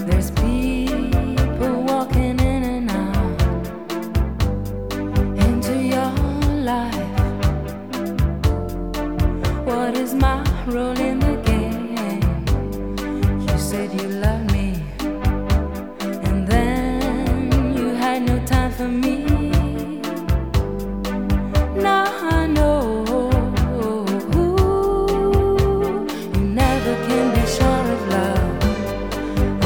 There's people walking in and out into your life. What is my role in the game? You said you loved me, and then you had no time for me.